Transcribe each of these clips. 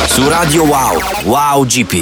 Su Radio Wow, Wow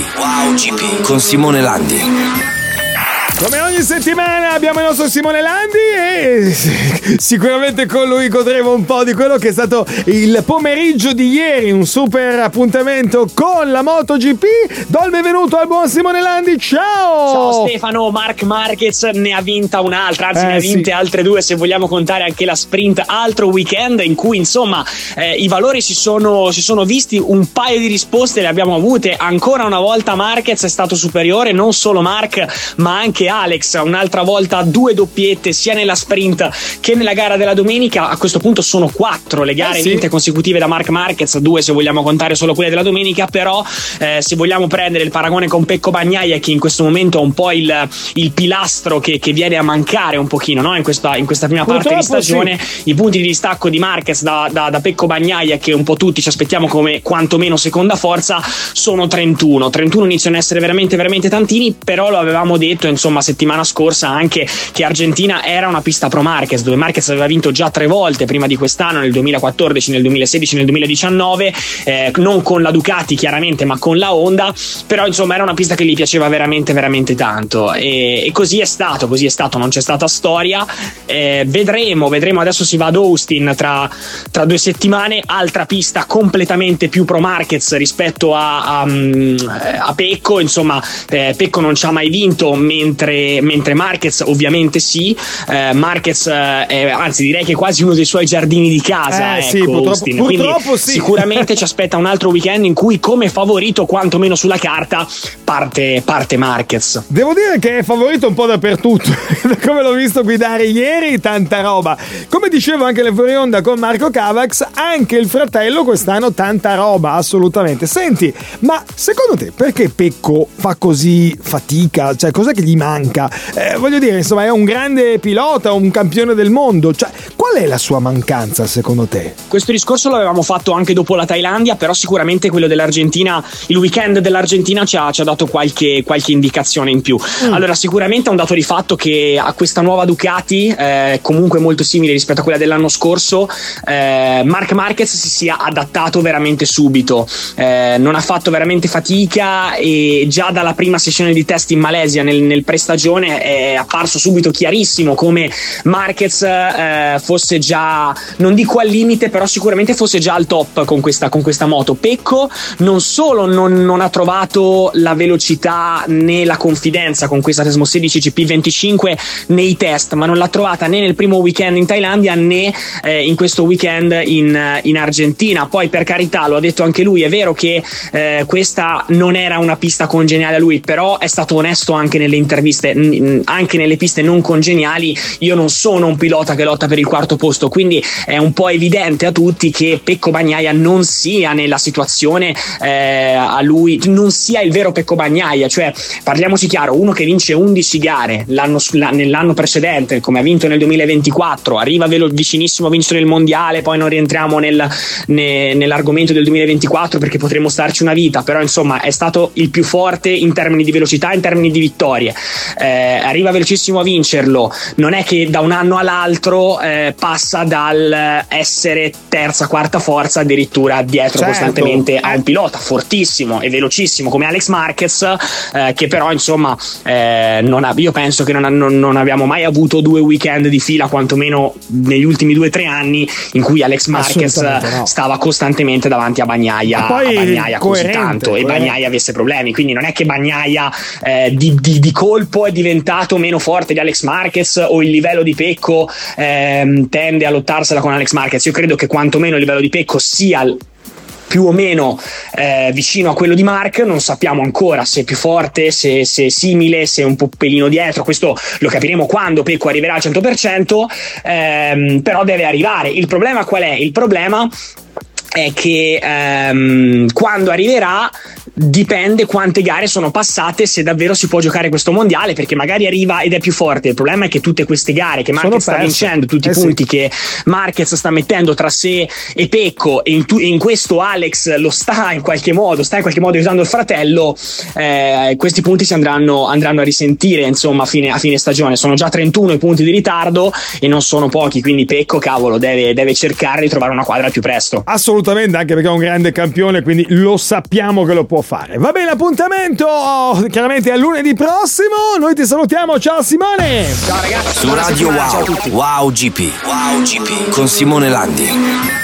GP con Simone Landi. Come ogni settimana abbiamo il nostro Simone Landi e sicuramente con lui godremo un po' di quello che è stato il pomeriggio di ieri, un super appuntamento con la MotoGP. Do il benvenuto al buon Simone Landi, ciao! Ciao Stefano, Marc Marquez ne ha vinta un'altra, anzi ne ha vinte altre due se vogliamo contare anche la sprint, altro weekend in cui insomma i valori si sono visti, un paio di risposte le abbiamo avute, ancora una volta Marquez è stato superiore, non solo Marc ma anche Alex, un'altra volta due doppiette sia nella sprint che nella gara della domenica. A questo punto sono 4 le gare vinte consecutive da Marc Marquez, 2 se vogliamo contare solo quelle della domenica, però se vogliamo prendere il paragone con Pecco Bagnaia, che in questo momento è un po' il pilastro che viene a mancare un pochino, no? in questa prima parte di stagione, i punti di distacco di Marquez da Pecco Bagnaia, che un po' tutti ci aspettiamo come quantomeno seconda forza, sono 31 iniziano a essere veramente veramente tantini, però lo avevamo detto insomma settimana scorsa anche che Argentina era una pista pro Marquez, dove Marquez aveva vinto già 3 volte prima di quest'anno, nel 2014, nel 2016, nel 2019, non con la Ducati chiaramente ma con la Honda, però insomma era una pista che gli piaceva veramente veramente tanto e così è stato, non c'è stata storia. Vedremo adesso si va ad Austin tra 2 settimane, altra pista completamente più pro Marquez rispetto a Pecco, insomma Pecco non ci ha mai vinto mentre Marquez ovviamente sì. Marquez anzi direi che è quasi uno dei suoi giardini di casa, Austin. Purtroppo sì. Sicuramente ci aspetta un altro weekend in cui come favorito quantomeno sulla carta parte Marquez. Devo dire che è favorito un po' dappertutto come l'ho visto guidare ieri, tanta roba. Come dicevo anche le fuori onda con Marco Cavax, anche il fratello quest'anno tanta roba, assolutamente. Senti, ma secondo te perché Pecco fa così fatica? Cioè cos'è che gli manca? Voglio dire, insomma, è un grande pilota, un campione del mondo, cioè qual è la sua mancanza secondo te? Questo discorso l'avevamo fatto anche dopo la Thailandia, però sicuramente quello dell'Argentina, il weekend dell'Argentina ci ha dato qualche indicazione in più. Allora sicuramente è un dato di fatto che a questa nuova Ducati, comunque molto simile rispetto a quella dell'anno scorso, Marc Marquez si sia adattato veramente subito, non ha fatto veramente fatica e già dalla prima sessione di test in Malesia nel prestagione è apparso subito chiarissimo come Marquez fosse già, non dico al limite, però sicuramente fosse già al top con questa moto. Pecco non solo non ha trovato la velocità né la confidenza con questa Tesmo 16 GP25 nei test, ma non l'ha trovata né nel primo weekend in Thailandia né in questo weekend in Argentina. Poi per carità, lo ha detto anche lui, è vero che questa non era una pista congeniale a lui, però è stato onesto anche nelle interviste, anche nelle piste non congeniali io non sono un pilota che lotta per il quarto posto, quindi è un po' evidente a tutti che Pecco Bagnaia non sia nella situazione, a lui non sia il vero Pecco Bagnaia, cioè parliamoci chiaro, uno che vince 11 gare nell'anno precedente come ha vinto nel 2024, arriva vicinissimo a vincere il mondiale, poi non rientriamo nell'argomento del 2024 perché potremmo starci una vita, però insomma è stato il più forte in termini di velocità, in termini di vittorie, arriva velocissimo a vincerlo, non è che da un anno all'altro passa dal essere terza, quarta forza addirittura dietro costantemente a un pilota fortissimo e velocissimo come Alex Marquez, che però insomma io penso che non abbiamo mai avuto 2 weekend di fila, quantomeno negli ultimi 2-3 anni, in cui Alex Marquez stava costantemente davanti a Bagnaia così tanto e Bagnaia avesse problemi, quindi non è che Bagnaia di colpo è diventato meno forte di Alex Marquez o il livello di Pecco tende a lottarsela con Alex Marquez. Io credo che quantomeno il livello di Pecco sia più o meno vicino a quello di Marc, non sappiamo ancora se è più forte, se è simile, se è un po' pelino dietro, questo lo capiremo quando Pecco arriverà al 100%, però deve arrivare. Il problema qual è? Il problema è che quando arriverà dipende quante gare sono passate, se davvero si può giocare questo mondiale, perché magari arriva ed è più forte. Il problema è che tutte queste gare che Marquez sta vincendo, tutti i punti che Marquez sta mettendo tra sé e Pecco, e in questo Alex lo sta in qualche modo aiutando il fratello, questi punti si andranno a risentire, insomma, a fine stagione. Sono già 31 i punti di ritardo e non sono pochi, quindi Pecco, cavolo, deve cercare di trovare una quadra al più presto. Assolutamente, anche perché è un grande campione, quindi lo sappiamo che lo può fare. Va bene, appuntamento chiaramente a lunedì prossimo. Noi ti salutiamo, ciao Simone. Ciao ragazzi. Su Radio Wow GP con Simone Landi.